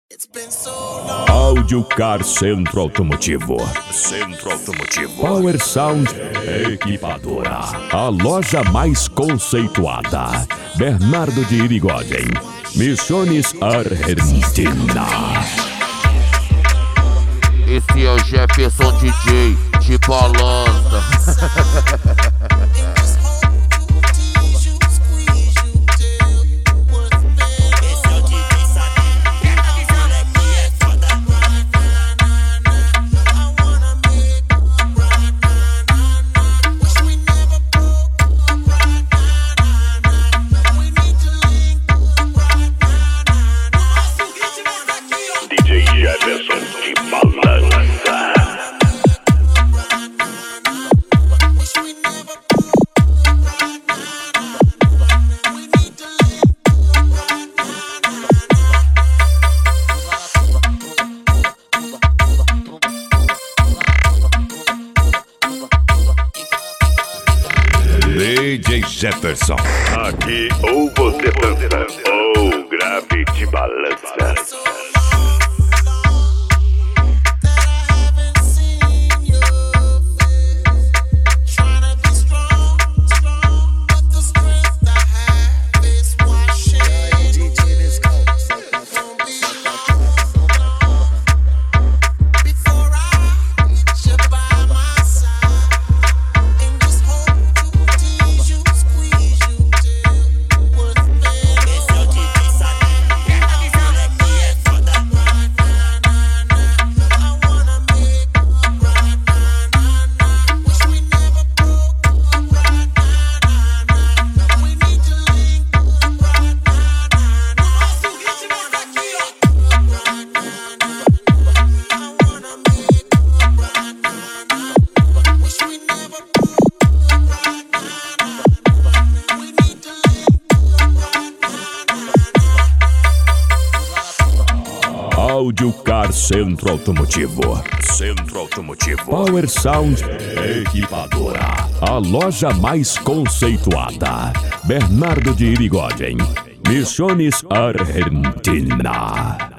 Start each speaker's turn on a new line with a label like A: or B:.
A: Áudio Car Centro Automotivo. Power Sound Equipadora. A loja mais conceituada. Bernardo de Irigoyen, Misiones, Argentina.
B: Esse é o Jefferson DJ de balança.
A: DJ Jefferson.
C: Aqui ou você dança ou grave de balança.
A: Áudio Car Centro Automotivo. Power Sound Equipadora. A loja mais conceituada. Bernardo de Irigoyen, Misiones, Argentina.